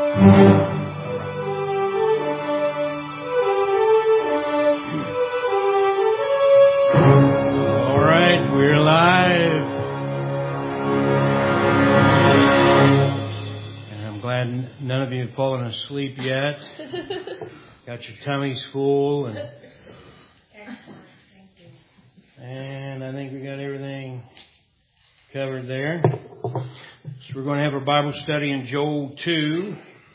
All right, we're live. And I'm glad none of you have fallen asleep yet. Got your tummies full. And I think we got everything covered there. So we're going to have our Bible study in Joel 2.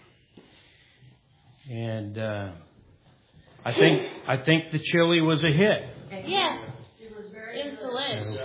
And I think the chili was a hit. Yeah. It was delicious.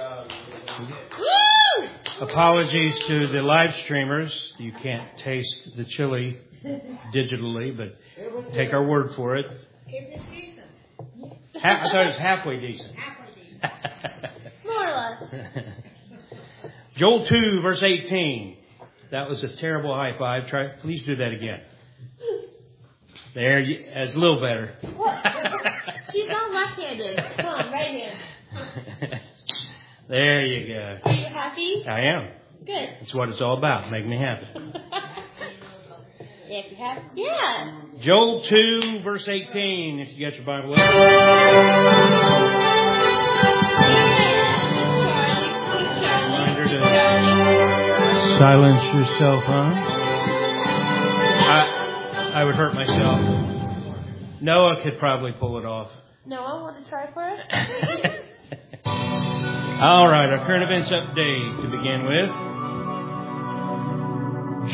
Woo! Apologies to the live streamers. You can't taste the chili digitally, but take our word for it. It was decent. I thought it was halfway decent. More or less. Joel 2, verse 18. That was a terrible high five. Please do that again. There, that's a little better. What? She's not left-handed. Come on, right-handed. There you go. Are you happy? I am. Good. That's what it's all about. Make me happy. Yeah, if you have. Yeah. Joel 2, verse 18. If you got your Bible up. Reminder to silence yourself, huh? I would hurt myself. Noah could probably pull it off. Noah, want to try for it? All right, our current events update to begin with.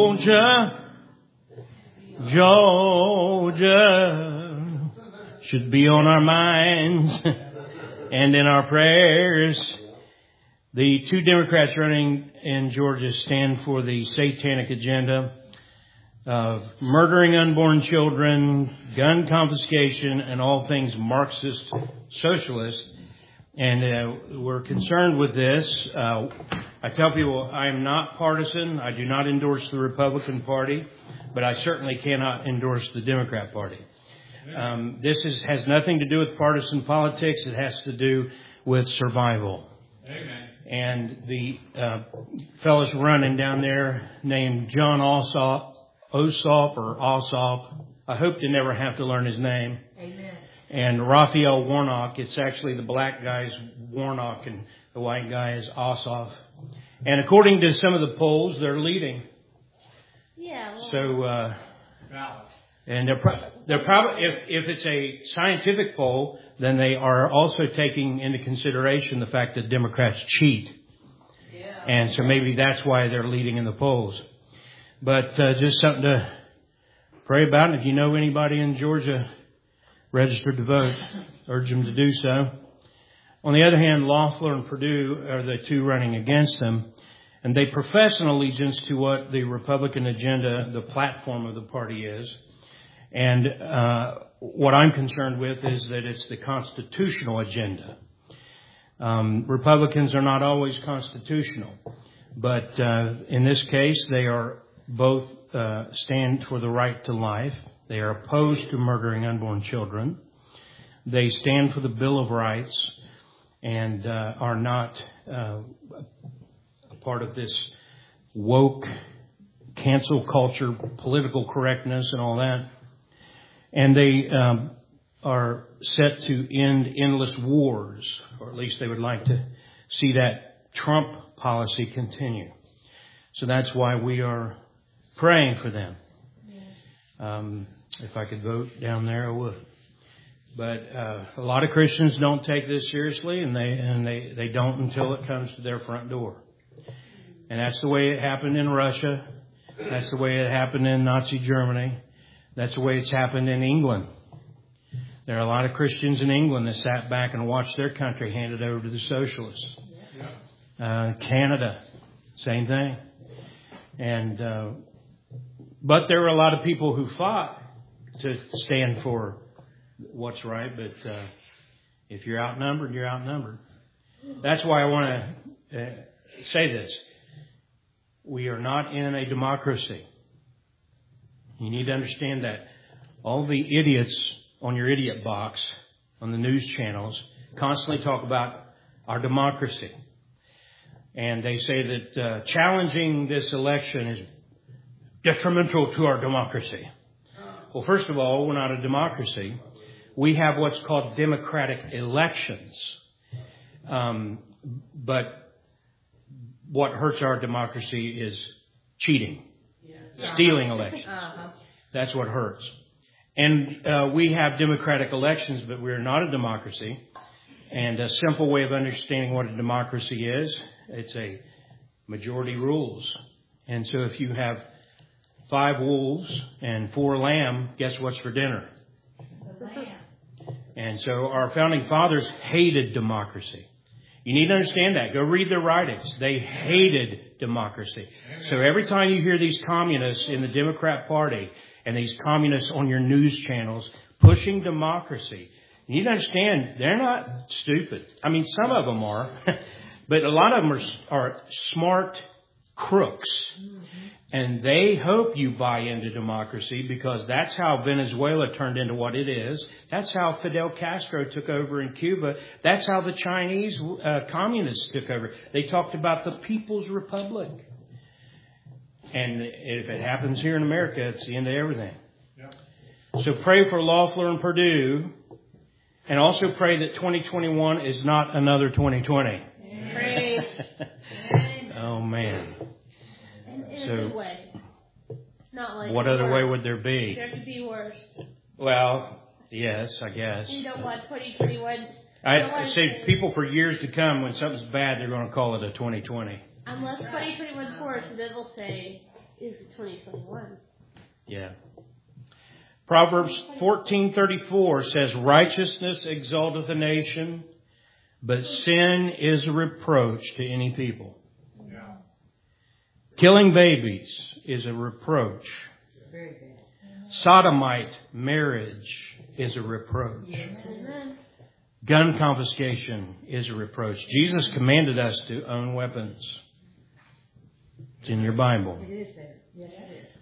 Georgia should be on our minds and in our prayers. The two Democrats running in Georgia stand for the satanic agenda of murdering unborn children, gun confiscation, and all things Marxist socialist. And we're concerned with this. I tell people I am not partisan. I do not endorse the Republican Party, but I certainly cannot endorse the Democrat Party. This has nothing to do with partisan politics. It has to do with survival. Amen. And the fellas running down there named John Ossoff, I hope to never have to learn his name. Amen. And Raphael Warnock, it's actually the black guy's Warnock and the white guy is Ossoff. And according to some of the polls, they're leading. Yeah. Well, So, and they're probably, if it's a scientific poll, then they are also taking into consideration the fact that Democrats cheat. Yeah. And so maybe that's why they're leading in the polls. But just something to pray about. And if you know anybody in Georgia registered to vote, urge them to do so. On the other hand, Loeffler and Perdue are the two running against them. And they profess an allegiance to what the Republican agenda, the platform of the party is. And what I'm concerned with is that it's the constitutional agenda. Republicans are not always constitutional. But in this case, they are both stand for the right to life. They are opposed to murdering unborn children. They stand for the Bill of Rights and are not a part of this woke cancel culture, political correctness and all that. And they are set to end endless wars, or at least they would like to see that Trump policy continue. So that's why we are praying for them. If I could vote down there, I would. But a lot of Christians don't take this seriously, and they don't until it comes to their front door. And that's the way it happened in Russia. That's the way it happened in Nazi Germany. That's the way it's happened in England. There are a lot of Christians in England that sat back and watched their country handed over to the socialists. Canada, same thing. And but there were a lot of people who fought to stand for what's right. But if you're outnumbered, you're outnumbered. That's why I want to say this. We are not in a democracy. You need to understand that. All the idiots on your idiot box on the news channels constantly talk about our democracy. And they say that challenging this election is detrimental to our democracy. Well, first of all, we're not a democracy. We have what's called democratic elections. But what hurts our democracy is cheating, stealing elections. That's what hurts. And we have democratic elections, but we're not a democracy. And a simple way of understanding what a democracy is, it's a majority rules. And so if you have 5 wolves and 4 lamb, guess what's for dinner? And so our founding fathers hated democracy. You need to understand that. Go read their writings. They hated democracy. So every time you hear these communists in the Democrat Party and these communists on your news channels pushing democracy, you need to understand they're not stupid. I mean, some of them are, but a lot of them are smart crooks. And they hope you buy into democracy because that's how Venezuela turned into what it is. That's how Fidel Castro took over in Cuba. That's how the Chinese communists took over. They talked about the People's Republic. And if it happens here in America, it's the end of everything. So pray for Loeffler and Perdue. And also pray that 2021 is not another 2020. Pray. Oh, man. In a good way. Not like what other way would there be? There could be worse. Well, yes, I guess. You don't want 2021. I say people for years to come, when something's bad, they're going to call it a 2020. Unless 2021 is worse, then they'll say, is it 2021? Yeah. Proverbs 14:34 says, righteousness exalteth a nation, but sin is a reproach to any people. Killing babies is a reproach. Sodomite marriage is a reproach. Gun confiscation is a reproach. Jesus commanded us to own weapons. It's in your Bible. It is there. Yes, it is.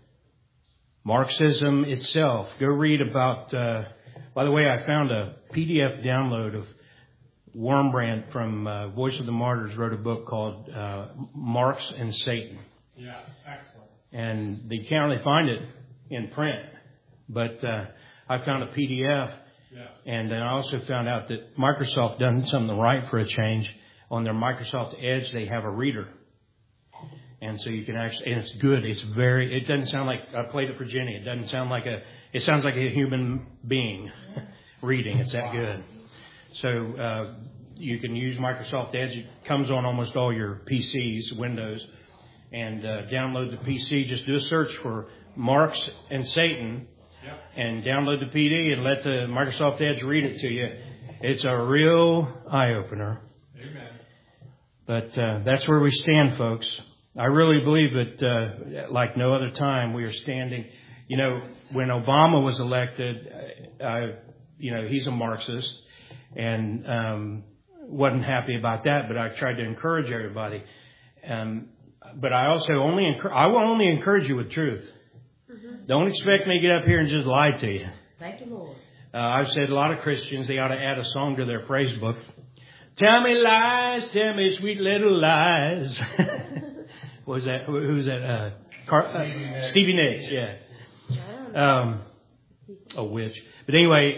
Marxism itself. Go read about, by the way, I found a PDF download of Wormbrand from Voice of the Martyrs wrote a book called Marx and Satan. Yeah, excellent. And they can't really find it in print, but I found a PDF. Yes. And then I also found out that Microsoft done something right for a change. On their Microsoft Edge, they have a reader. And so you can actually, and it's good. It doesn't sound like, I played it for Jenny. It doesn't sound like it sounds like a human being reading. It's that good. So you can use Microsoft Edge. It comes on almost all your PCs, Windows. And download the PC. Just do a search for Marx and Satan. Yep. And download the PD and let the Microsoft Edge read it to you. It's a real eye-opener. Amen. But that's where we stand, folks. I really believe that, like no other time, we are standing. You know, when Obama was elected, he's a Marxist and wasn't happy about that, but I tried to encourage everybody. But I also I will only encourage you with truth. Mm-hmm. Don't expect me to get up here and just lie to you. Thank you, Lord. I've said a lot of Christians, they ought to add a song to their praise book. Tell me lies, tell me sweet little lies. What was that? Who's that? Stevie Nicks, yeah. A witch. But anyway,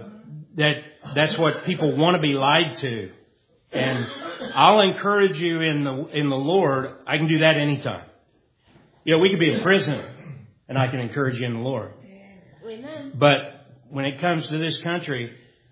that's what people want to be lied to. And I'll encourage you in the Lord. I can do that anytime. You know, we could be in prison and I can encourage you in the Lord. Amen. But when it comes to this country,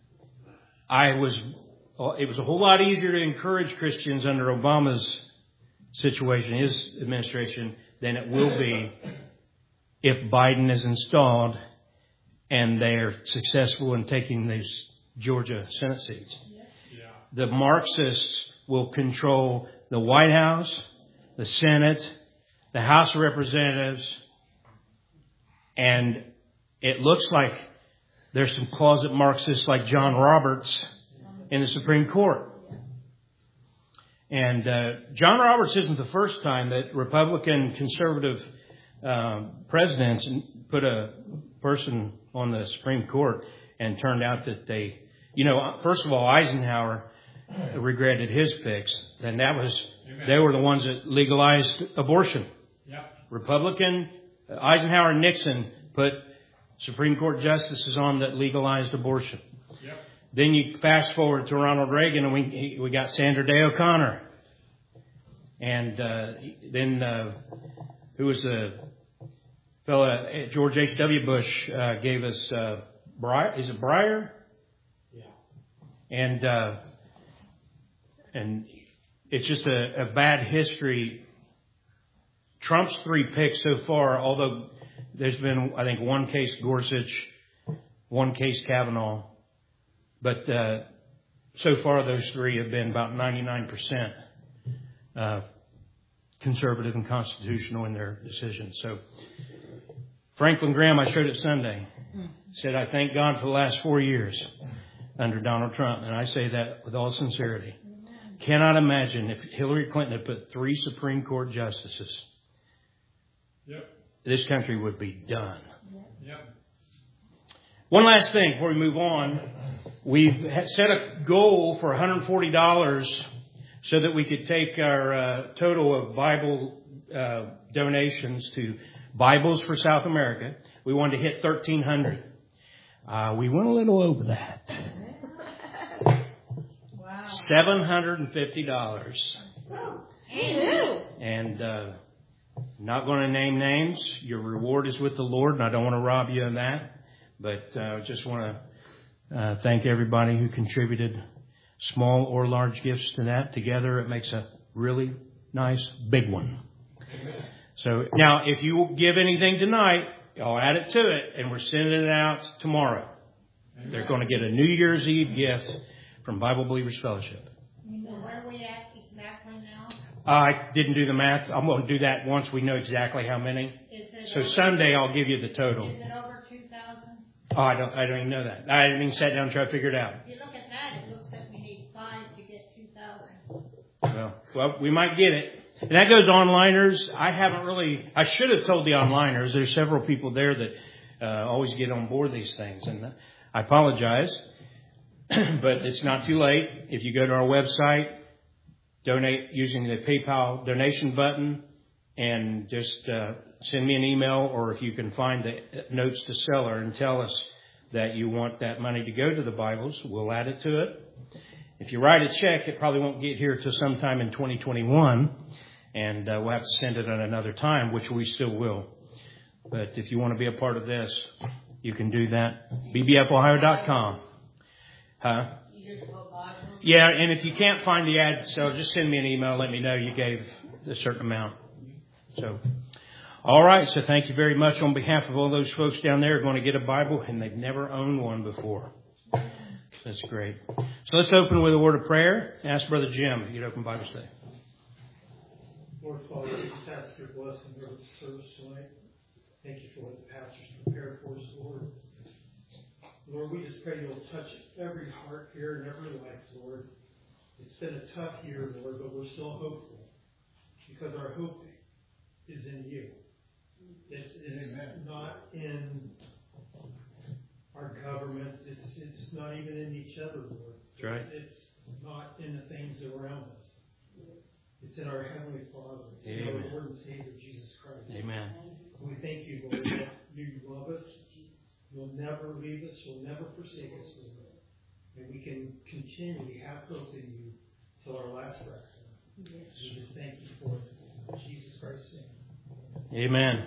it was a whole lot easier to encourage Christians under Obama's situation, his administration, than it will be if Biden is installed and they're successful in taking these Georgia Senate seats. The Marxists will control the White House, the Senate, the House of Representatives, and it looks like there's some closet Marxists like John Roberts in the Supreme Court. And John Roberts isn't the first time that Republican conservative presidents put a person on the Supreme Court and turned out that they, first of all, Eisenhower regretted his picks, and they were the ones that legalized abortion. Yep. Republican Eisenhower and Nixon put Supreme Court justices on that legalized abortion. Yep. Then you fast forward to Ronald Reagan, and we got Sandra Day O'Connor. And then who was the fellow? George H.W. Bush gave us Breyer. Is it Breyer? Yeah. And it's just a bad history. Trump's 3 picks so far, although there's been, I think, 1 case Gorsuch, 1 case Kavanaugh. But so far, those 3 have been about 99% conservative and constitutional in their decisions. So Franklin Graham, I showed it Sunday, said, I thank God for the last 4 years under Donald Trump. And I say that with all sincerity. Cannot imagine if Hillary Clinton had put 3 Supreme Court justices. Yep. This country would be done. Yep. One last thing before we move on. We've set a goal for $140 so that we could take our total of Bible donations to Bibles for South America. We wanted to hit 1,300. We went a little over that. Wow. $750. And not going to name names. Your reward is with the Lord, and I don't want to rob you of that. But just want to thank everybody who contributed small or large gifts to that. Together, it makes a really nice big one. Amen. So now, if you give anything tonight, I'll add it to it, and we're sending it out tomorrow. Amen. They're going to get a New Year's Eve gift from Bible Believers Fellowship. So where are we at exactly now? I didn't do the math. I'm going to do that once we know exactly how many. So Sunday, I'll give you the total. Is it over 2,000? Oh, I don't even know that. I didn't even sit down and try to figure it out. If you look at that, it looks like we need 5 to get 2,000. Well, we might get it. And that goes onliners. I should have told the onliners. There's several people there that always get on board these things. And I apologize, but it's not too late. If you go to our website, donate using the PayPal donation button, and just send me an email, or if you can find the notes to seller and tell us that you want that money to go to the Bibles, we'll add it to it. If you write a check, it probably won't get here until sometime in 2021, and we'll have to send it at another time, which we still will. But if you want to be a part of this, you can do that. bbfohio.com. Huh? Yeah, and if you can't find the ad, so just send me an email. Let me know you gave a certain amount. So, all right. So thank you very much on behalf of all those folks down there who are going to get a Bible, and they've never owned one before. That's great. So let's open with a word of prayer. Ask Brother Jim if you'd open Bible study. Lord Father, we just ask your blessing over the service tonight. Thank you for what the pastors prepared for us, Lord. Lord, we just pray you'll touch every heart here and every life, Lord. It's been a tough year, Lord, but we're still hopeful because our hope is in you. It's not in our government. It's not even in each other, Lord. That's right. It's not in the things around us. It's in our Heavenly Father. It's in our Lord and Savior, Jesus Christ. Amen. We thank you, Lord, that you love us. You'll never leave us. You'll never forsake us, Lord. And we can continually have hope in you till our last breath. Yes. We just thank you for it. In Jesus Christ's name. Amen.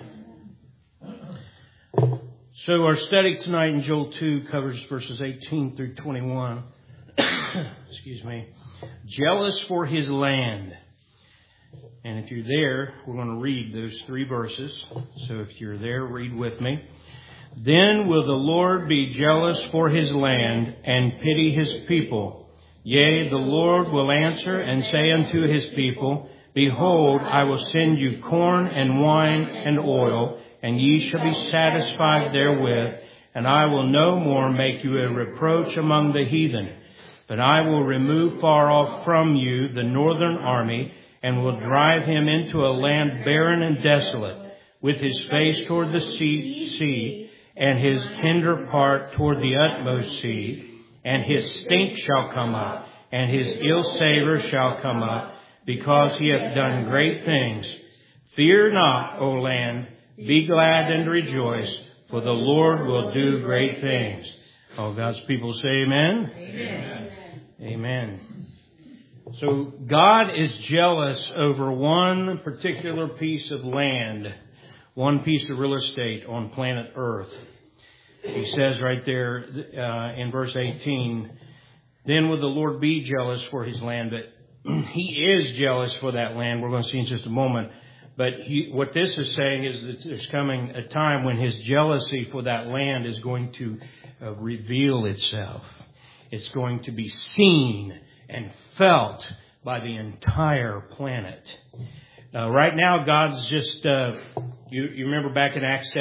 So our study tonight in Joel 2 covers verses 18 through 21. Excuse me. Jealous for his land. And if you're there, we're going to read those 3 verses. So if you're there, read with me. Then will the Lord be jealous for his land and pity his people. Yea, the Lord will answer and say unto his people, Behold, I will send you corn and wine and oil, and ye shall be satisfied therewith, and I will no more make you a reproach among the heathen. But I will remove far off from you the northern army, and will drive him into a land barren and desolate, with his face toward the sea, and his hinder part toward the utmost sea. And his stink shall come up, and his ill savour shall come up, because he hath done great things. Fear not, O land, Be glad and rejoice, for the Lord will do great things. All God's people say amen. Amen. Amen. So God is jealous over one particular piece of land, one piece of real estate on planet Earth. He says right there in verse 18, then will the Lord be jealous for his land, but he is jealous for that land. We're going to see in just a moment. But what this is saying is that there's coming a time when his jealousy for that land is going to reveal itself. It's going to be seen and felt by the entire planet. Right now, God's just, you remember back in Acts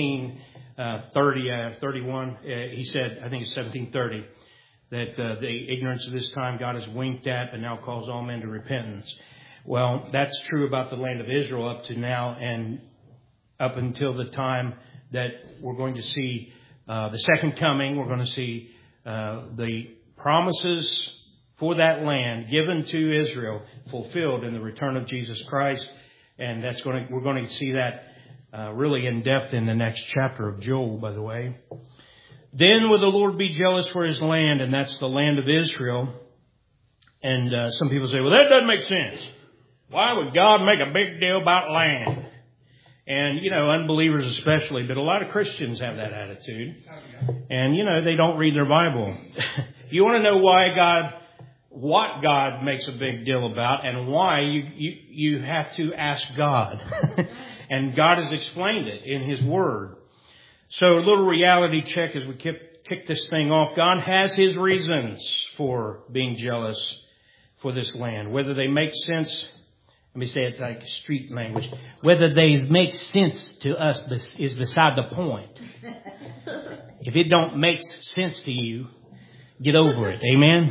31, he said, I think it's 17:30, that the ignorance of this time God has winked at, but now calls all men to repentance. Well, that's true about the land of Israel up to now and up until the time that we're going to see the second coming. We're going to see the promises for that land given to Israel fulfilled in the return of Jesus Christ. And we're going to see that really in depth in the next chapter of Joel, by the way. Then will the Lord be jealous for his land, and that's the land of Israel. And some people say, well, that doesn't make sense. Why would God make a big deal about land? And, unbelievers especially, but a lot of Christians have that attitude. And, they don't read their Bible. If you want to know what God makes a big deal about and why, you have to ask God. And God has explained it in His Word. So a little reality check as we kick this thing off. God has His reasons for being jealous for this land. Whether they make sense, let me say it like street language, whether they make sense to us is beside the point. If it don't make sense to you, get over it. Amen?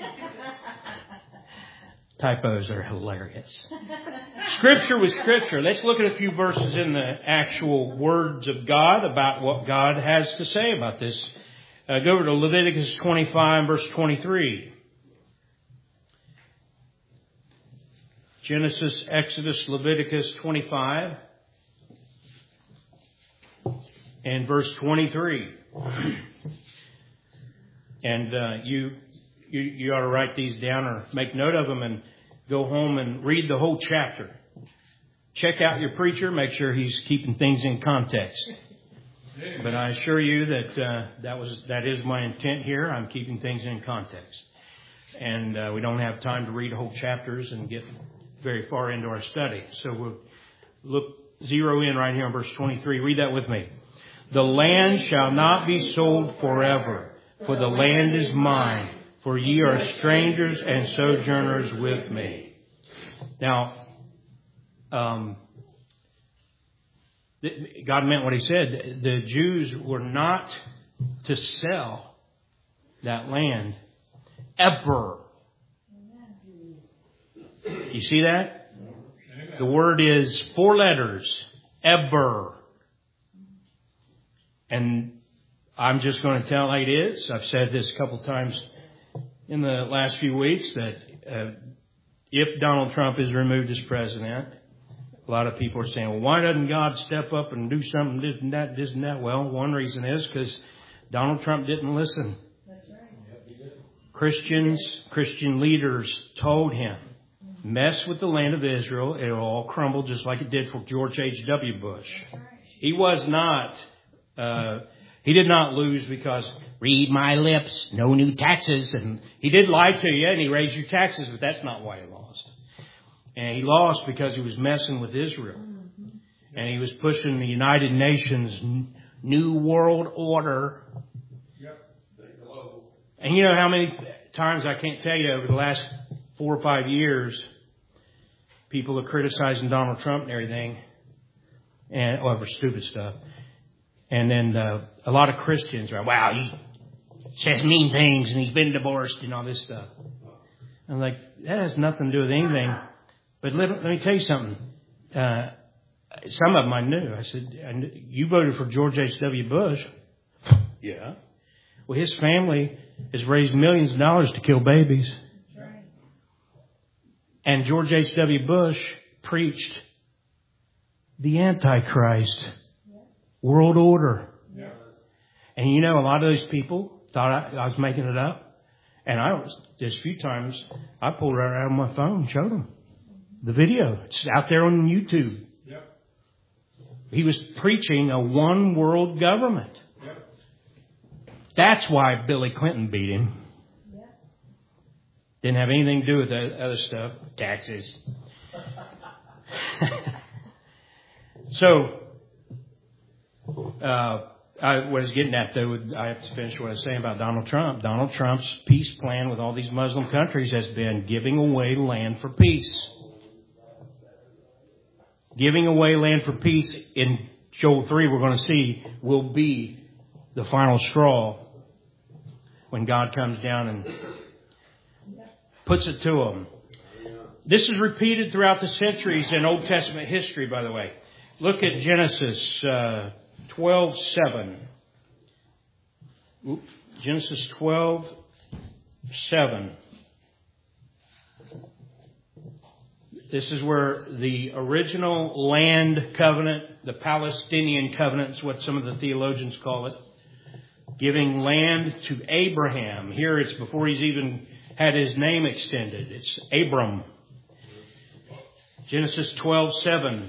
Typos are hilarious. Scripture with Scripture. Let's look at a few verses in the actual words of God about what God has to say about this. Go over to Leviticus 25, verse 23. Genesis, Exodus, Leviticus 25, and verse 23. And you ought to write these down or make note of them and go home and read the whole chapter. Check out your preacher, make sure he's keeping things in context. But I assure you that that is my intent here. I'm keeping things in context. And we don't have time to read whole chapters and get very far into our study. So we'll zero in right here on verse 23. Read that with me. The land shall not be sold forever, for the land is mine. For ye are strangers and sojourners with me. Now, God meant what He said. The Jews were not to sell that land ever. You see that? The word is 4 letters. Ever. And I'm just going to tell it like it is. I've said this a couple times in the last few weeks that if Donald Trump is removed as president, a lot of people are saying, well, why doesn't God step up and do something, this and that? Well, one reason is because Donald Trump didn't listen. That's right. Christian leaders told him, mess with the land of Israel, it'll all crumble just like it did for George H.W. Bush. He was not... he did not lose because, read my lips, no new taxes. And he did lie to you and he raised your taxes, but that's not why he lost. And he lost because he was messing with Israel. And he was pushing the United Nations New World Order. And you know how many times, I can't tell you, over the last 4 or 5 years, people are criticizing Donald Trump and everything. And over stupid stuff. And then a lot of Christians are, wow, he says mean things and he's been divorced and all this stuff. I'm like, that has nothing to do with anything. But let me tell you something. Some of them I knew. I said, you voted for George H.W. Bush. Yeah. Well, his family has raised millions of dollars to kill babies. And George H.W. Bush preached the Antichrist world order. Yeah. And you know, a lot of those people thought I was making it up. And just a few times, I pulled it right out of my phone and showed them the video. It's out there on YouTube. Yep. He was preaching a one world government. Yep. That's why Billy Clinton beat him. Didn't have anything to do with the other stuff. Taxes. So, I was getting at, though, I have to finish what I was saying about Donald Trump. Donald Trump's peace plan with all these Muslim countries has been giving away land for peace. Giving away land for peace in Joel 3, we're going to see, will be the final straw when God comes down and puts it to them. This is repeated throughout the centuries in Old Testament history, by the way. Look at Genesis 12:7. Genesis 12:7. This is where the original land covenant, the Palestinian covenant is what some of the theologians call it, giving land to Abraham. Here it's before he's even had his name extended. It's Abram. Genesis 12:7.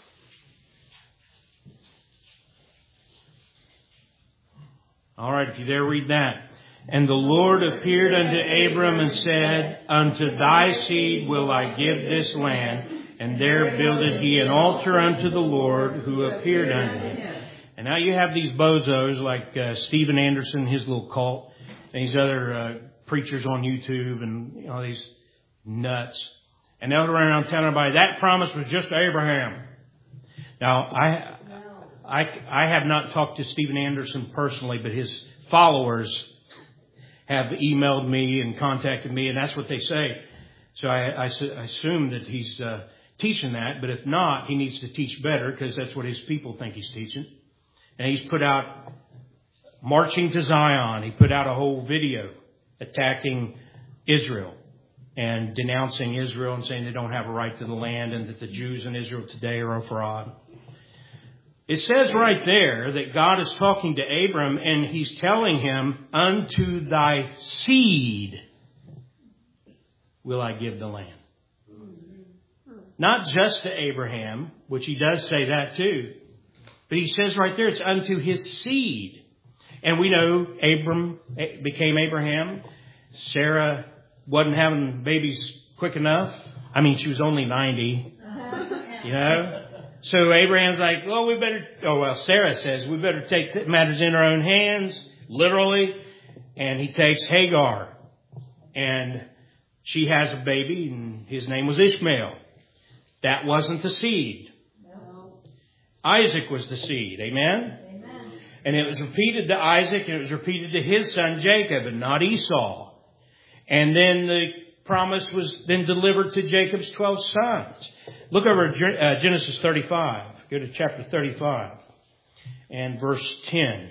All right, if you dare read that. And the Lord appeared unto Abram and said, Unto thy seed will I give this land. And there builded he an altar unto the Lord who appeared unto him. And now you have these bozos like Stephen Anderson, his little cult, and these other preachers on YouTube and all these nuts. And they'll run around telling everybody that promise was just to Abraham. Now, I have not talked to Stephen Anderson personally, but his followers have emailed me and contacted me, and that's what they say. So I assume that he's teaching that, but if not, he needs to teach better because that's what his people think he's teaching. And he's put out Marching to Zion. He put out a whole video attacking Israel and denouncing Israel and saying they don't have a right to the land and that the Jews in Israel today are a fraud. It says right there that God is talking to Abram and he's telling him, unto thy seed will I give the land. Not just to Abraham, which he does say that too, but he says right there it's unto his seed. And we know Abram became Abraham. Sarah wasn't having babies quick enough. I mean, she was only 90, you know. So Abraham's like, Sarah says, we better take matters in our own hands, literally. And he takes Hagar. And she has a baby, and his name was Ishmael. That wasn't the seed. No. Isaac was the seed. Amen? Amen? And it was repeated to Isaac, and it was repeated to his son Jacob, and not Esau. And then the promise was then delivered to Jacob's 12 sons. Look over at Genesis 35. Go to chapter 35 and verse 10.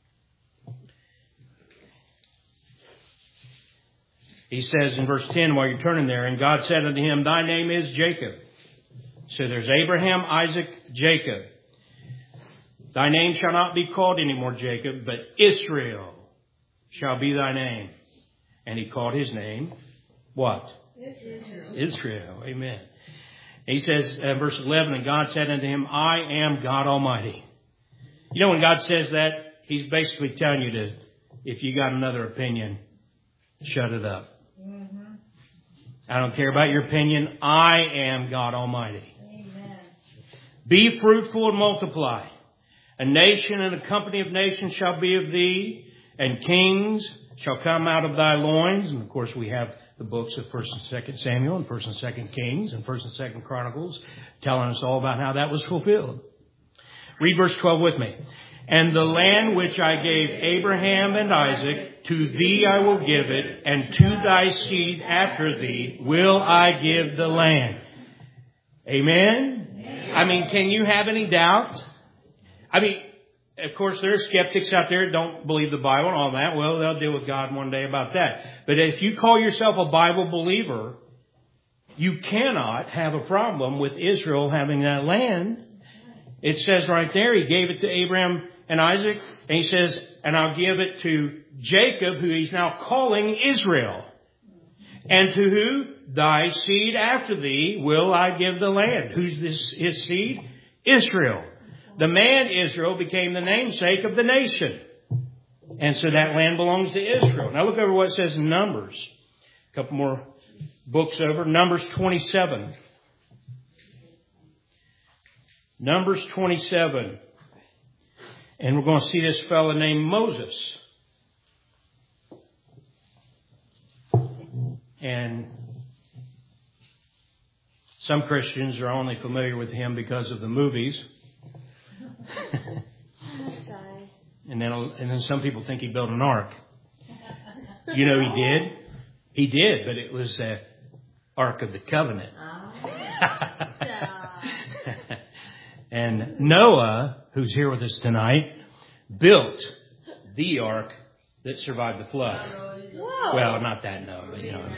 He says in verse 10, while you're turning there, and God said unto him, Thy name is Jacob. So there's Abraham, Isaac, Jacob. Thy name shall not be called anymore Jacob, but Israel shall be thy name. And he called his name, what? Israel. Amen. And he says, verse 11, and God said unto him, I am God Almighty. You know, when God says that, he's basically telling you to, if you got another opinion, shut it up. Mm-hmm. I don't care about your opinion. I am God Almighty. Amen. Be fruitful and multiply. A nation and a company of nations shall be of thee, and kings shall come out of thy loins. And of course we have the books of 1st and 2nd Samuel and 1st and 2nd Kings and 1st and 2nd Chronicles telling us all about how that was fulfilled. Read verse 12 with me. And the land which I gave Abraham and Isaac, to thee I will give it, and to thy seed after thee will I give the land. Amen? Amen. I mean, can you have any doubt? I mean, of course, there are skeptics out there that don't believe the Bible and all that. Well, they'll deal with God one day about that. But if you call yourself a Bible believer, you cannot have a problem with Israel having that land. It says right there, He gave it to Abraham and Isaac. And He says, and I'll give it to Jacob, who He's now calling Israel. And to who? Thy seed after thee will I give the land. Who's this? His seed? Israel. The man Israel became the namesake of the nation. And so that land belongs to Israel. Now look over what it says in Numbers. A couple more books over. Numbers 27. Numbers 27. And we're going to see this fellow named Moses. And some Christians are only familiar with him because of the movies. And then some people think he built an ark. You know he did? He did, but it was the Ark of the Covenant. And Noah, who's here with us tonight, built the ark that survived the flood. Whoa. Well, not that Noah, but you know.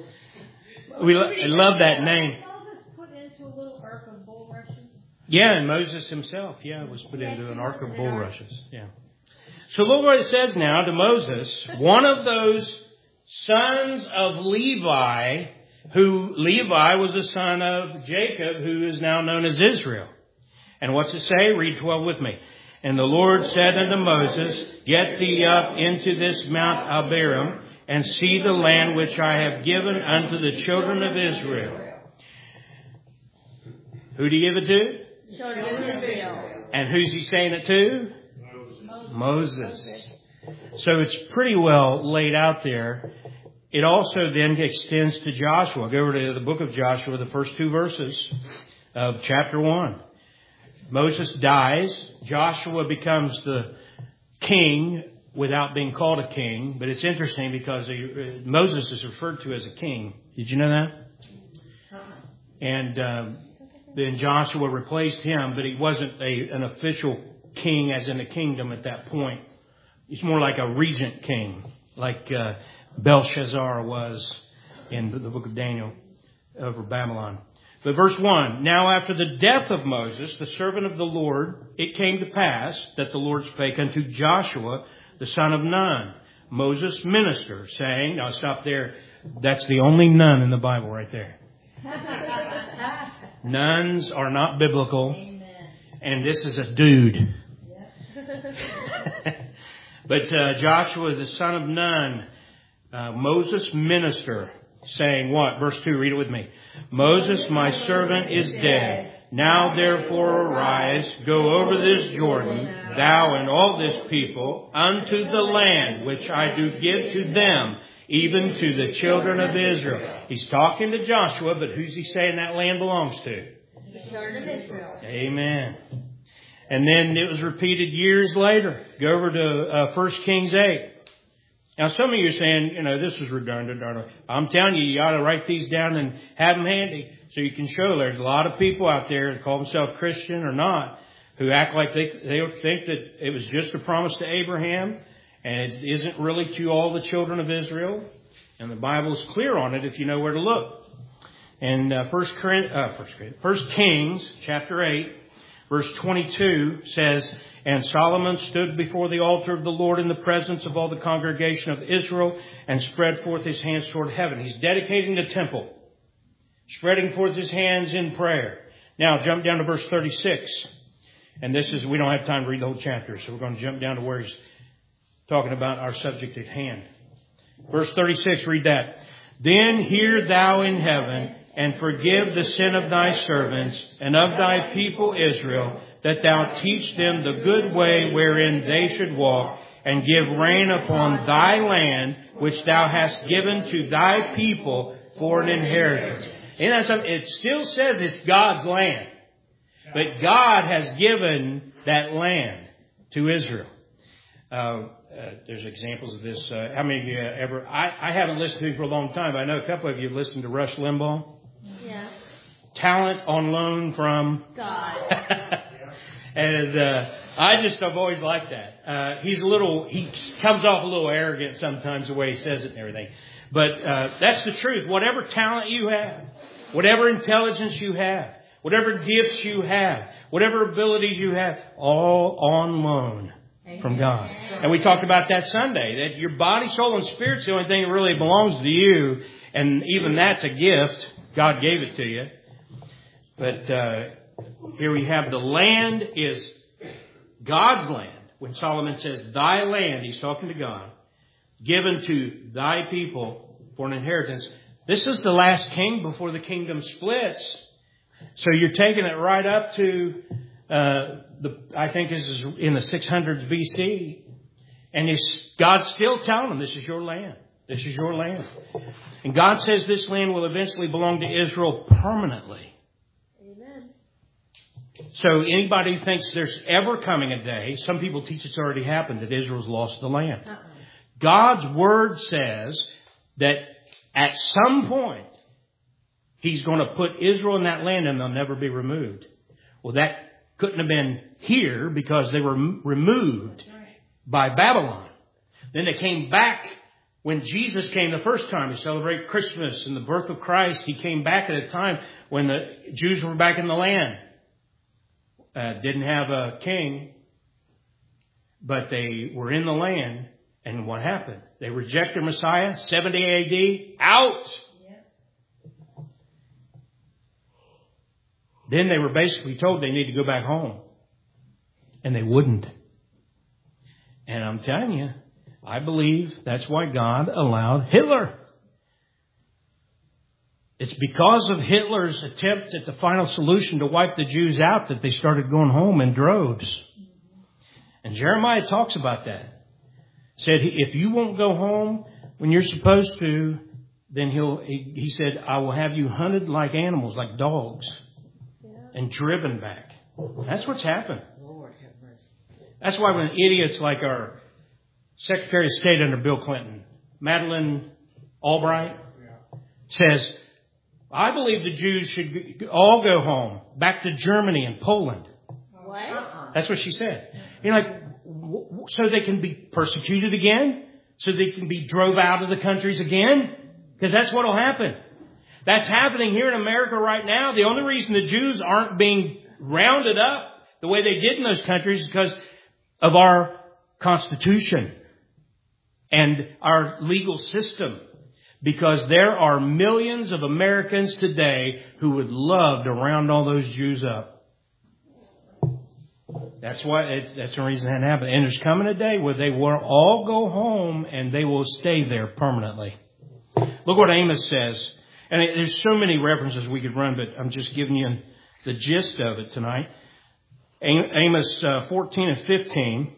I love that name. Moses put into a little ark of bulrushes? Yeah, and Moses himself, was put into an ark of bulrushes. Yeah. So look what it says now to Moses, one of those sons of Levi, who Levi was the son of Jacob, who is now known as Israel. And what's it say? Read 12 with me. And the Lord said unto Moses, Get thee up into this Mount Abiram, and see the land which I have given unto the children of Israel. Who do you give it to? Children of Israel. And who's He saying it to? Moses. So it's pretty well laid out there. It also then extends to Joshua. Go over to the book of Joshua, the first 2 verses of chapter 1. Moses dies. Joshua becomes the king without being called a king. But it's interesting because Moses is referred to as a king. Did you know that? And then Joshua replaced him, but he wasn't an official king as in the kingdom at that point. He's more like a regent king, like Belshazzar was in the book of Daniel over Babylon. But verse 1, Now after the death of Moses, the servant of the Lord, it came to pass that the Lord spake unto Joshua, the son of Nun, Moses' minister, saying, now stop there. That's the only nun in the Bible right there. Nuns are not biblical. Amen. And this is a dude. But Joshua, the son of Nun, Moses' minister, saying what? Verse 2, read it with me. Moses, my servant, is dead. Now therefore arise, go over this Jordan, thou and all this people, unto the land which I do give to them, even to the children of Israel. He's talking to Joshua, but who's he saying that land belongs to? The children of Israel. Amen. And then it was repeated years later. Go over to 1 Kings 8. Now, some of you are saying, this is redundant. I'm telling you, you ought to write these down and have them handy so you can show. There's a lot of people out there that call themselves Christian or not who act like they think that it was just a promise to Abraham and it isn't really to all the children of Israel. And the Bible is clear on it if you know where to look. And 1 Kings chapter 8, verse 22 says, And Solomon stood before the altar of the Lord in the presence of all the congregation of Israel and spread forth his hands toward heaven. He's dedicating the temple, spreading forth his hands in prayer. Now jump down to verse 36. And we don't have time to read the whole chapter, so we're going to jump down to where he's talking about our subject at hand. Verse 36, read that. Then hear thou in heaven, and forgive the sin of thy servants and of thy people Israel, that thou teach them the good way wherein they should walk, and give rain upon thy land, which thou hast given to thy people for an inheritance. And it still says it's God's land. But God has given that land to Israel. There's examples of this. How many of you ever... I haven't listened to him for a long time, but I know a couple of you have listened to Rush Limbaugh. Yeah. Talent on loan from God. And I've always liked that. He comes off a little arrogant sometimes the way he says it and everything. But that's the truth. Whatever talent you have, whatever intelligence you have, whatever gifts you have, whatever abilities you have, all on loan from God. And we talked about that Sunday, that your body, soul, and spirit's the only thing that really belongs to you. And even that's a gift. God gave it to you. But here we have the land is God's land. When Solomon says, thy land, he's talking to God, given to thy people for an inheritance. This is the last king before the kingdom splits. So you're taking it right up to, I think this is in the 600s BC. And God's still telling them, this is your land. This is your land. And God says this land will eventually belong to Israel permanently. Amen. So anybody who thinks there's ever coming a day, some people teach it's already happened, that Israel's lost the land. God's word says that at some point, He's going to put Israel in that land and they'll never be removed. Well, that couldn't have been here because they were removed by Babylon. Then they came back when Jesus came the first time to celebrate Christmas and the birth of Christ. He came back at a time when the Jews were back in the land. Didn't have a king, but they were in the land. And what happened? They rejected Messiah, 70 A.D., out. Then they were basically told they need to go back home. And they wouldn't. And I'm telling you, I believe that's why God allowed Hitler. It's because of Hitler's attempt at the final solution to wipe the Jews out that they started going home in droves. And Jeremiah talks about that. Said, if you won't go home when you're supposed to, then he said, I will have you hunted like animals, like dogs, and driven back. That's what's happened. That's why when idiots like our Secretary of State under Bill Clinton, Madeleine Albright, says, I believe the Jews should all go home, back to Germany and Poland. What? That's what she said. You're like, so they can be persecuted again? So they can be drove out of the countries again? Because that's what will happen. That's happening here in America right now. The only reason the Jews aren't being rounded up the way they did in those countries is because of our Constitution and our legal system. Because there are millions of Americans today who would love to round all those Jews up. That's the reason that happened. And there's coming a day where they will all go home and they will stay there permanently. Look what Amos says. And there's so many references we could run, but I'm just giving you the gist of it tonight. Amos 14 and 15.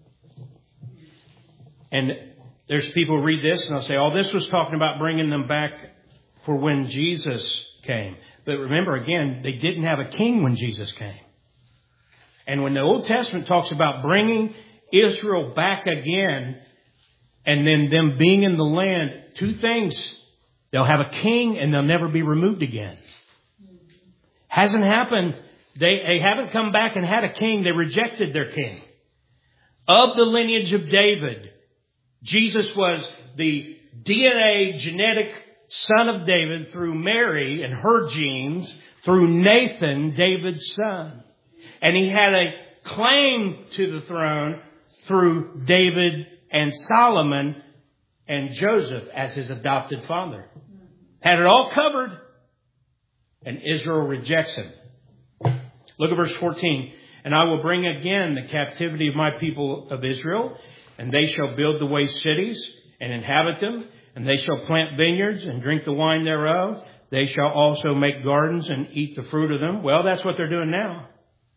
And there's people who read this and they'll say, oh, this was talking about bringing them back for when Jesus came. But remember, again, they didn't have a king when Jesus came. And when the Old Testament talks about bringing Israel back again and then them being in the land, two things. They'll have a king and they'll never be removed again. Hasn't happened. They haven't come back and had a king. They rejected their king. Of the lineage of David, Jesus was the DNA genetic son of David through Mary and her genes, through Nathan, David's son. And he had a claim to the throne through David and Solomon and Joseph as his adopted father. Had it all covered. And Israel rejects him. Look at verse 14. And I will bring again the captivity of my people of Israel, and they shall build the waste cities and inhabit them, and they shall plant vineyards and drink the wine thereof. They shall also make gardens and eat the fruit of them. Well, that's what they're doing now.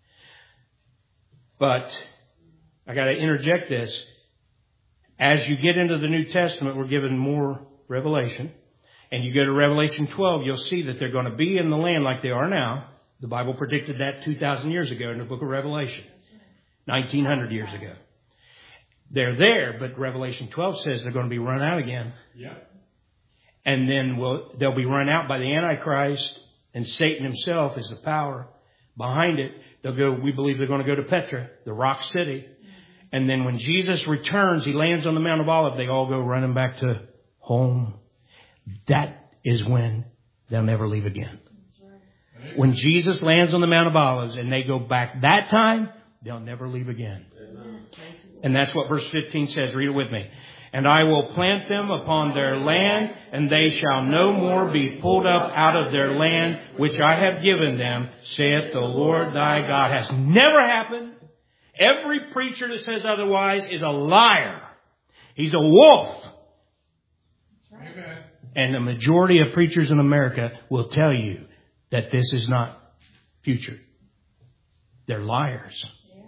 But I got to interject this. As you get into the New Testament, we're given more revelation. And you go to Revelation 12, you'll see that they're going to be in the land like they are now. The Bible predicted that 2,000 years ago in the book of Revelation. 1,900 years ago. They're there, but Revelation 12 says they're going to be run out again. Yeah. And then they'll be run out by the Antichrist, and Satan himself is the power behind it. We believe they're going to go to Petra, the rock city. And then when Jesus returns, he lands on the Mount of Olives, they all go running back to home. That is when they'll never leave again. When Jesus lands on the Mount of Olives and they go back that time, they'll never leave again. And that's what verse 15 says. Read it with me. And I will plant them upon their land, and they shall no more be pulled up out of their land, which I have given them, saith the Lord thy God. Has never happened. Every preacher that says otherwise is a liar. He's a wolf. Amen. And the majority of preachers in America will tell you that this is not future. They're liars.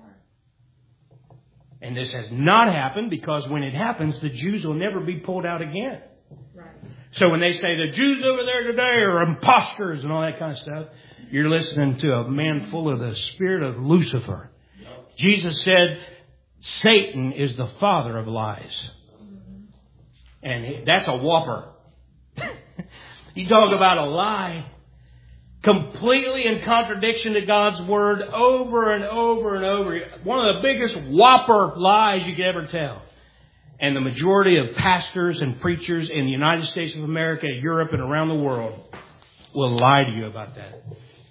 And this has not happened because when it happens, the Jews will never be pulled out again. Right. So when they say the Jews over there today are imposters and all that kind of stuff, you're listening to a man full of the spirit of Lucifer. Jesus said Satan is the father of lies. And that's a whopper. You talk about a lie. Completely in contradiction to God's Word over and over and over. One of the biggest whopper lies you could ever tell. And the majority of pastors and preachers in the United States of America, Europe, and around the world will lie to you about that.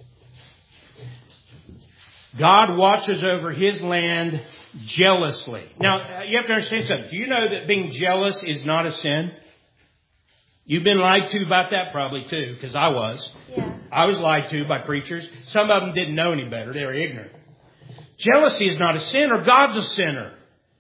God watches over His land jealously. Now, you have to understand something. Do you know that being jealous is not a sin? You've been lied to about that probably too, because I was. Yeah. I was lied to by preachers. Some of them didn't know any better. They were ignorant. Jealousy is not a sin, or God's a sinner.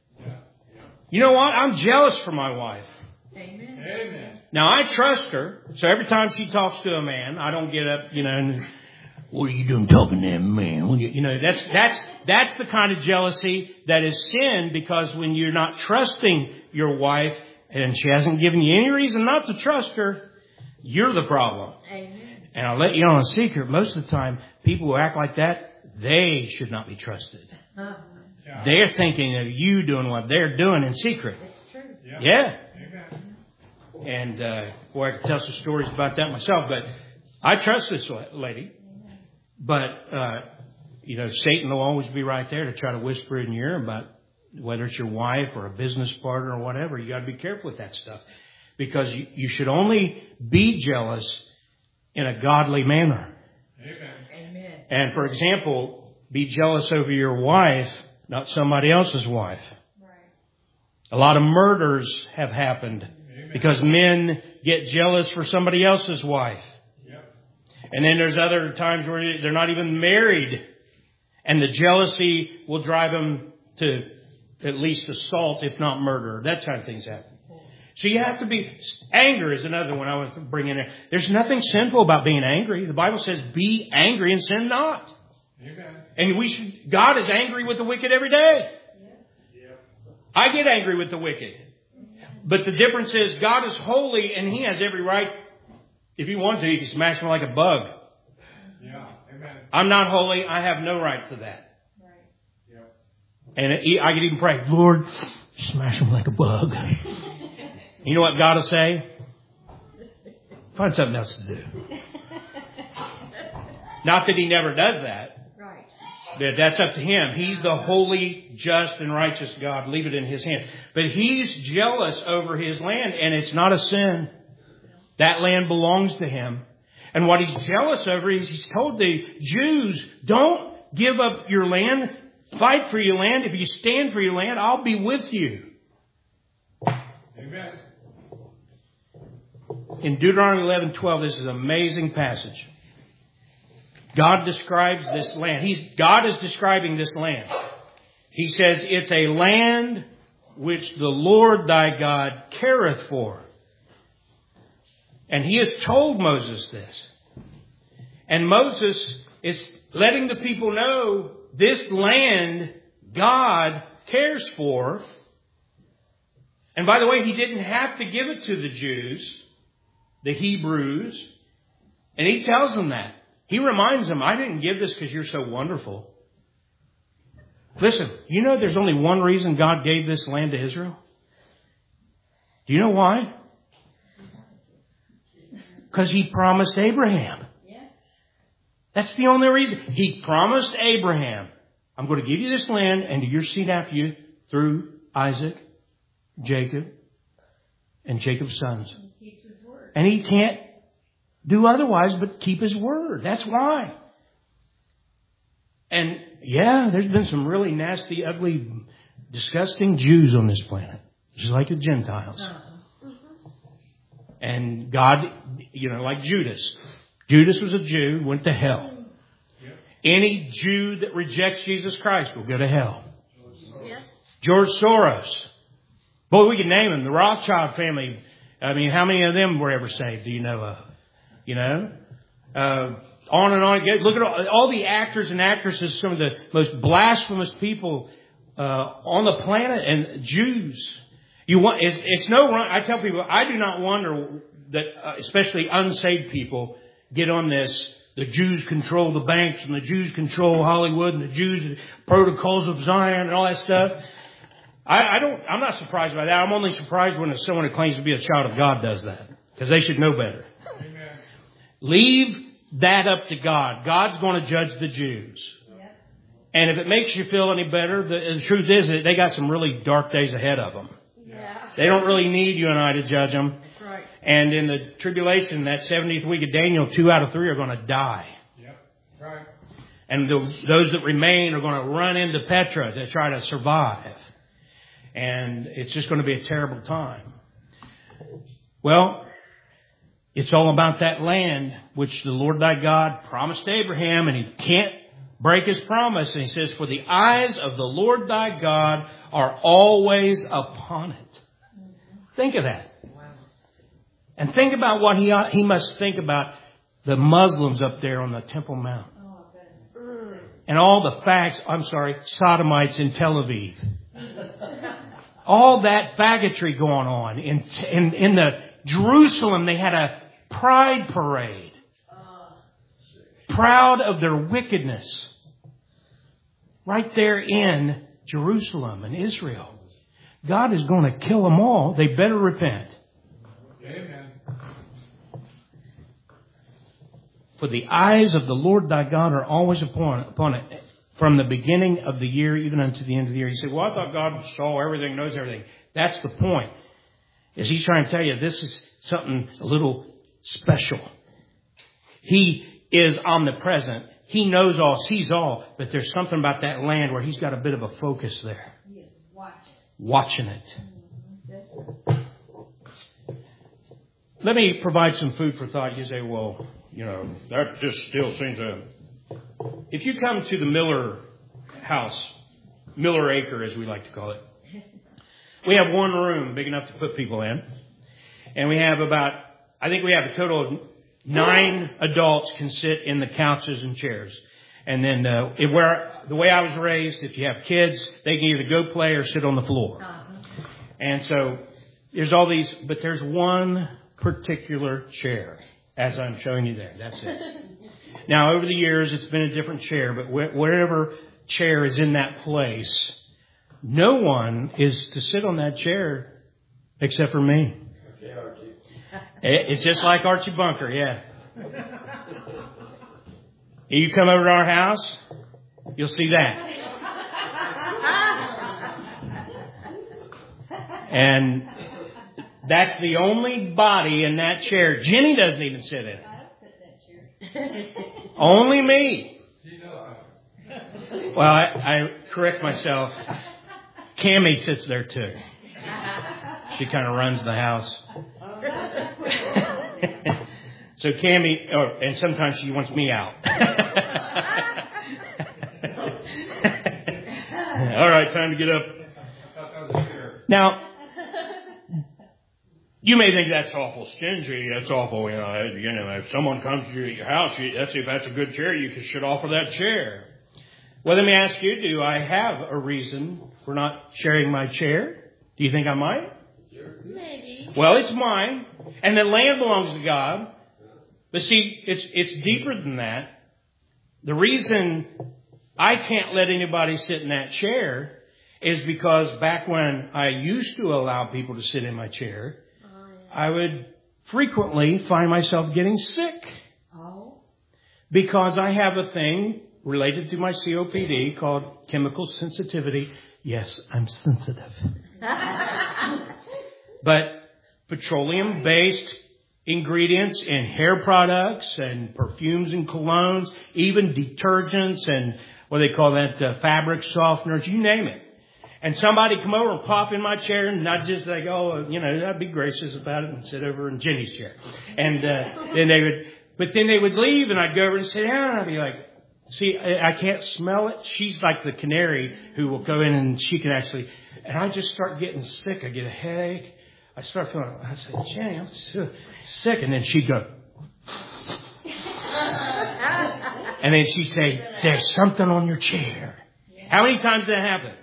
You know what? I'm jealous for my wife. Amen. Amen. Now, I trust her, so every time she talks to a man, I don't get up, and what are you doing talking to him, man? That's the kind of jealousy that is sin, because when you're not trusting your wife and she hasn't given you any reason not to trust her, you're the problem. Amen. And I'll let you know a secret. Most of the time, people who act like that, they should not be trusted. Uh-huh. Yeah. They're thinking of you doing what they're doing in secret. It's true. Yeah. Amen. And, boy, I could tell some stories about that myself, but I trust this lady. But, Satan will always be right there to try to whisper in your ear about whether it's your wife or a business partner or whatever. You got to be careful with that stuff, because you should only be jealous in a godly manner. Amen. Amen. And, for example, be jealous over your wife, not somebody else's wife. Right. A lot of murders have happened because men get jealous for somebody else's wife. Yep. And then there's other times where they're not even married, and the jealousy will drive them to at least assault, if not murder. That kind of things happen. So you have to be... Anger is another one I want to bring in there. There's nothing sinful about being angry. The Bible says, be angry and sin not. Amen. And God is angry with the wicked every day. Yep. I get angry with the wicked. But the difference is God is holy, and He has every right. If He wants to, He can smash me like a bug. Yeah. Amen. I'm not holy. I have no right to that. Right. Yep. And I could even pray, Lord, smash him like a bug. You know what God will say? Find something else to do. Not that He never does that. Right. But that's up to Him. He's the holy, just, and righteous God. Leave it in His hand. But He's jealous over His land, and it's not a sin. That land belongs to Him. And what He's jealous over is He's told the Jews, don't give up your land. Fight for your land. If you stand for your land, I'll be with you. Amen. In Deuteronomy 11:12, this is an amazing passage. God describes this land. God is describing this land. He says, it's a land which the Lord thy God careth for. And He has told Moses this. And Moses is letting the people know this land God cares for. And by the way, He didn't have to give it to the Jews, the Hebrews. And He tells them that. He reminds them, I didn't give this because you're so wonderful. Listen, you know there's only one reason God gave this land to Israel? Do you know why? Because He promised Abraham. Yeah. That's the only reason. He promised Abraham, I'm going to give you this land and to your seed after you through Isaac, Jacob, and Jacob's sons. He keeps His word. And He can't do otherwise but keep His word. That's why. And yeah, there's been some really nasty, ugly, disgusting Jews on this planet, just like the Gentiles. And God, like Judas. Judas was a Jew, went to hell. Any Jew that rejects Jesus Christ will go to hell. George Soros. Boy, we can name them. The Rothschild family. I mean, how many of them were ever saved? Do you know of? On and on. Look at all the actors and actresses, some of the most blasphemous people on the planet, and Jews. It's no wrong. I tell people, I do not wonder that, especially unsaved people, get on this. The Jews control the banks, and the Jews control Hollywood, and the Jews protocols of Zion, and all that stuff. I'm not surprised by that. I'm only surprised when someone who claims to be a child of God does that, because they should know better. Amen. Leave that up to God. God's going to judge the Jews. Yep. And if it makes you feel any better, the truth is that they got some really dark days ahead of them. Yeah. They don't really need you and I to judge them. Right. And in the tribulation, that 70th week of Daniel, 2 out of 3 are going to die. Yep. Right. And those that remain are going to run into Petra to try to survive. And it's just going to be a terrible time. Well, it's all about that land which the Lord thy God promised to Abraham, and he can't break his promise. And he says, for the eyes of the Lord thy God are always upon it. Think of that. And think about what he must think about the Muslims up there on the Temple Mount. And all the sodomites in Tel Aviv. All that faggotry going on. In the Jerusalem, they had a pride parade. Proud of their wickedness. Right there in Jerusalem and Israel. God is going to kill them all. They better repent. Amen. For the eyes of the Lord thy God are always upon it. From the beginning of the year, even unto the end of the year. You say, well, I thought God saw everything, knows everything. That's the point. Is He's trying to tell you this is something a little special. He is omnipresent. He knows all, sees all. But there's something about that land where He's got a bit of a focus there. Yes, watching it. Let me provide some food for thought. You say, well, that just still seems If you come to the Miller house, Miller Acre as we like to call it, we have one room big enough to put people in. And we have I think we have a total of 9 adults can sit in the couches and chairs. And then the way I was raised, if you have kids, they can either go play or sit on the floor. And so there's all these, but there's one particular chair, as I'm showing you there. That's it. Now, over the years, it's been a different chair, but wherever chair is in that place, no one is to sit on that chair except for me. Okay, Archie. It's just like Archie Bunker, yeah. You come over to our house, you'll see that. And that's the only body in that chair. Jenny doesn't even sit in it. Only me. Well, I correct myself. Cammie sits there too. She kind of runs the house. So Cammie, and sometimes she wants me out. All right, time to get up. Now, you may think that's awful stingy. That's awful, if someone comes to your house, if that's a good chair, you can should offer that chair. Well, let me ask you, do I have a reason for not sharing my chair? Do you think I might? Maybe. Well, it's mine, and the land belongs to God. But see, it's deeper than that. The reason I can't let anybody sit in that chair is because back when I used to allow people to sit in my chair, I would frequently find myself getting sick. Oh. Because I have a thing related to my COPD called chemical sensitivity. Yes, I'm sensitive. But petroleum-based ingredients in hair products and perfumes and colognes, even detergents and what they call that, fabric softeners, you name it. And somebody come over and pop in my chair and not just like, oh, I'd be gracious about it and sit over in Jenny's chair. And, then they would leave and I'd go over and sit down and I'd be like, see, I can't smell it. She's like the canary who will go in and she can actually, and I just start getting sick. I get a headache. I start feeling, I say, Jenny, I'm so sick. And then she'd go. And then she'd say, there's something on your chair. How many times did that happen?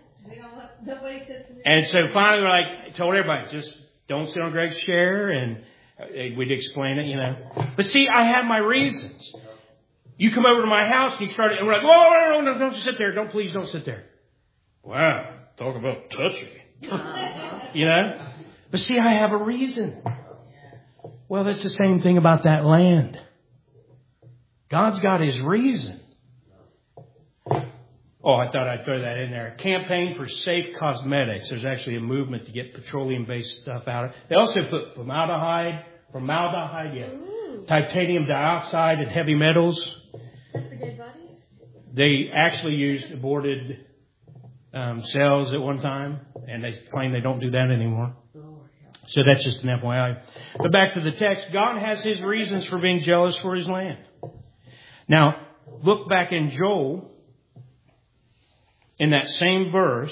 And so finally I told everybody, just don't sit on Greg's chair, and we'd explain it, But see, I had my reasons. You come over to my house and and we're like, whoa, no, don't sit there. Please don't sit there. Wow, talk about touchy. But see, I have a reason. Well, that's the same thing about that land. God's got His reason. Oh, I thought I'd throw that in there. Campaign for Safe Cosmetics. There's actually a movement to get petroleum-based stuff out. They also put formaldehyde, titanium dioxide, and heavy metals. For dead bodies? They actually used aborted cells at one time, and they claim they don't do that anymore. So that's just an FYI. But back to the text. God has His reasons for being jealous for His land. Now, look back in Joel. In that same verse,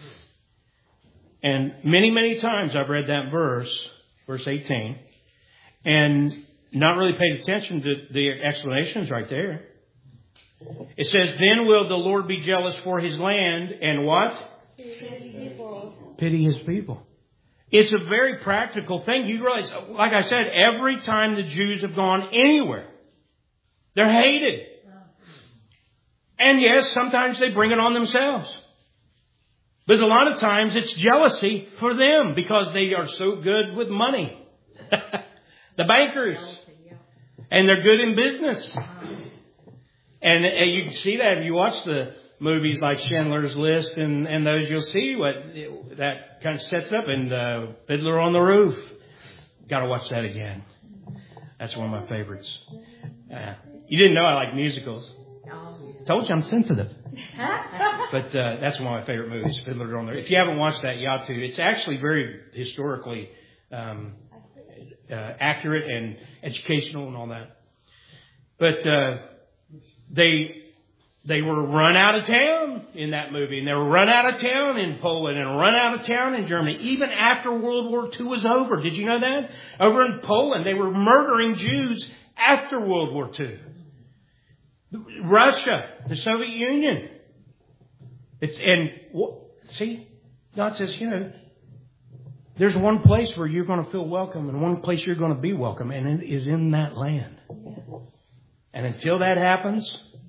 and many, many times I've read that verse 18, and not really paid attention to the explanations right there. It says, then will the Lord be jealous for His land, and what? Pity His people. It's a very practical thing. You realize, like I said, every time the Jews have gone anywhere, they're hated. And yes, sometimes they bring it on themselves. But a lot of times it's jealousy for them because they are so good with money. The bankers. And they're good in business. And you can see that if you watch the movies like Schindler's List and those, you'll see what that kind of sets up. And Fiddler on the Roof. Got to watch that again. That's one of my favorites. You didn't know I like musicals. Told you I'm sensitive. But that's one of my favorite movies, Fiddler on the Roof. If you haven't watched that, you ought to. It's actually very historically accurate and educational and all that. But they were run out of town in that movie, and they were run out of town in Poland and run out of town in Germany, even after World War II was over. Did you know that? Over in Poland, they were murdering Jews after World War II. Russia, the Soviet Union. See, God says, there's one place where you're going to feel welcome and one place you're going to be welcome, and it is in that land. And until that happens,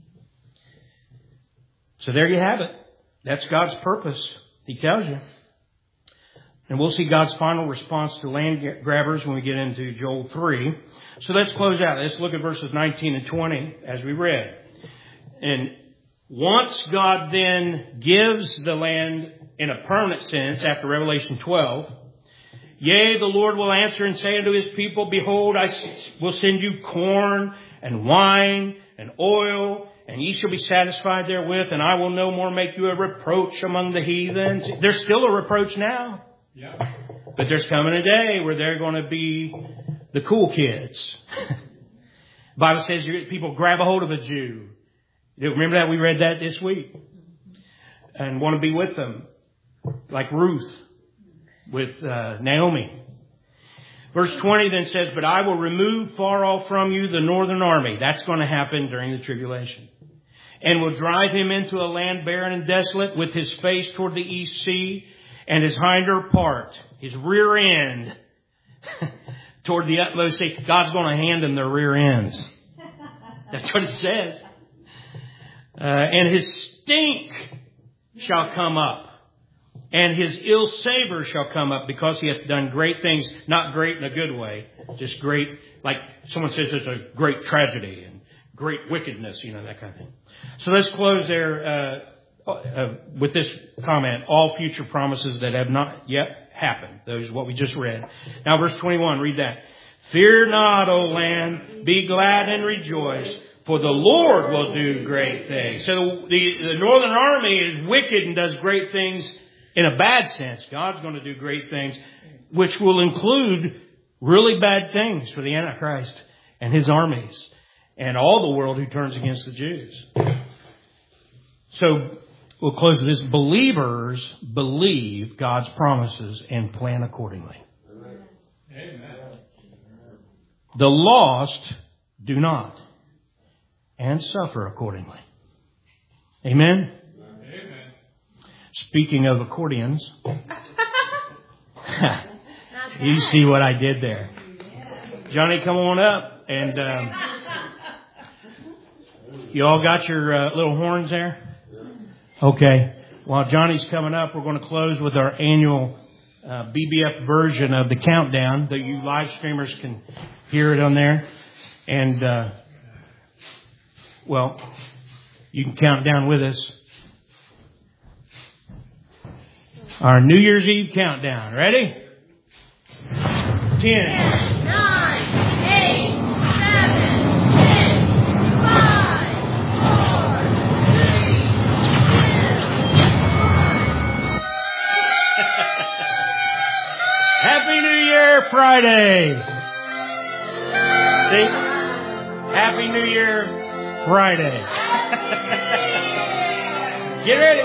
so there you have it. That's God's purpose. He tells you. And we'll see God's final response to land grabbers when we get into Joel 3. So let's close out. Let's look at verses 19 and 20 as we read. And once God then gives the land in a permanent sense after Revelation 12, yea, the Lord will answer and say unto His people, behold, I will send you corn and wine and oil, and ye shall be satisfied therewith, and I will no more make you a reproach among the heathens. There's still a reproach now. Yeah. But there's coming a day where they're going to be the cool kids. The Bible says people grab a hold of a Jew. Remember that? We read that this week. And want to be with them. Like Ruth with Naomi. Verse 20 then says, but I will remove far off from you the northern army. That's going to happen during the tribulation. And will drive him into a land barren and desolate with his face toward the east sea and his hinder part, his rear end, toward the utmost sea. God's going to hand them their rear ends. That's what it says. And his stink shall come up, and his ill savor shall come up, because he hath done great things, not great in a good way, just great, like someone says it's a great tragedy and great wickedness, that kind of thing. So let's close there with this comment, all future promises that have not yet happened. Those are what we just read. Now verse 21, read that. Fear not, O land. Be glad and rejoice. For the Lord will do great things. So the northern army is wicked and does great things in a bad sense. God's going to do great things, which will include really bad things for the Antichrist and his armies and all the world who turns against the Jews. So we'll close with this. Believers believe God's promises and plan accordingly. Amen. The lost do not and suffer accordingly. Amen? Amen. Speaking of accordions, you see what I did there. Johnny, come on up. And you all got your little horns there? Okay. While Johnny's coming up, we're going to close with our annual BBF version of the countdown that you live streamers can hear it on there. And, well, you can count down with us. Our New Year's Eve countdown. Ready? 10. 9, 8, 7, 6, 5, 4, 3, 2, 1. Happy New Year Friday. See? Happy New Year Friday. Get ready.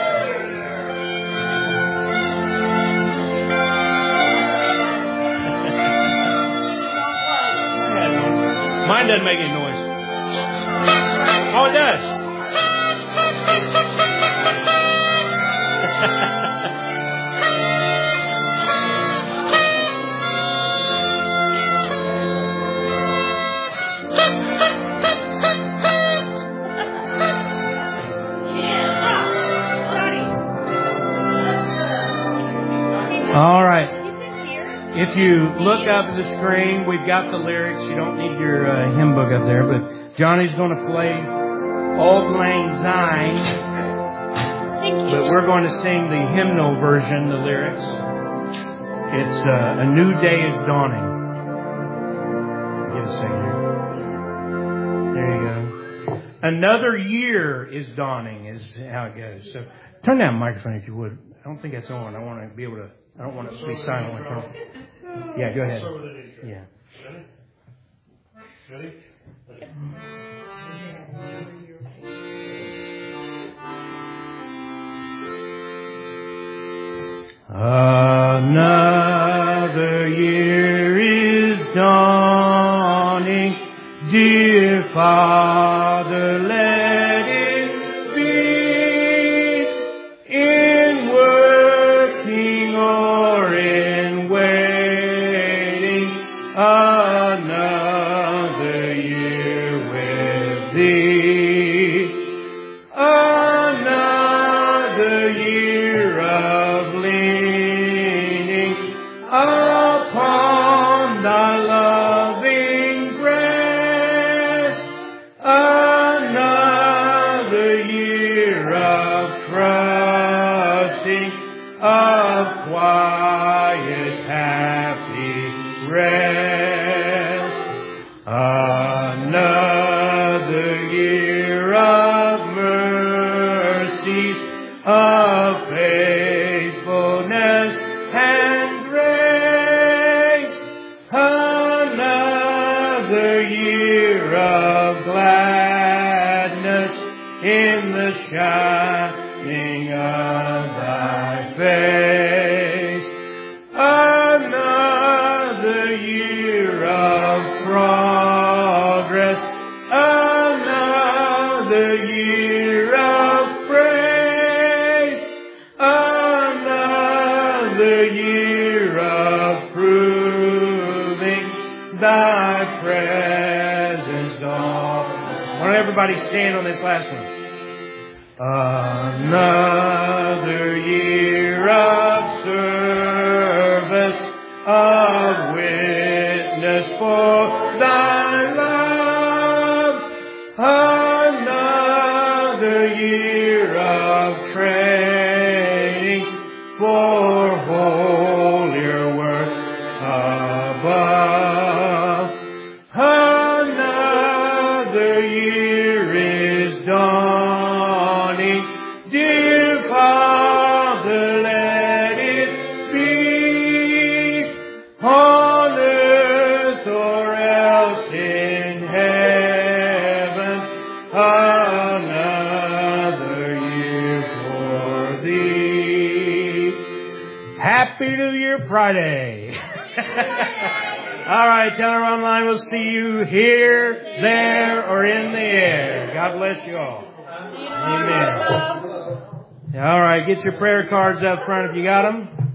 Mine doesn't make any noise. Oh, it does. All right. If you look up at the screen, we've got the lyrics. You don't need your hymn book up there, but Johnny's going to play Auld Lang Syne. But we're going to sing the hymnal version, the lyrics. It's A New Day is Dawning. Get a second here. There you go. Another year is dawning is how it goes. So turn that microphone if you would. I don't think it's on. I want to be able to. I don't want it to be silent like that. Yeah, go ahead. Yeah. Ready? Another year is dawning, dear Father, let it be in working or in waiting. Another year with Thee, another year of leaning upon Thy loving breast, another year of trusting, of quiet, happy rest, another year of mercies, of faithfulness and grace, another year of gladness in the shining of Thy face, another year of progress, another year of praise, another year of proving Thy presence. Why don't everybody stand on this last one? Another year of service, of witness for Thy love, another year of training for holier work above. Dear Father, let it be on earth or else in heaven, another year for thee. Happy New Year Friday. All right, tell her online we'll see you here, there, or in the air. God bless you all. Amen. All right, get your prayer cards up front if you got them.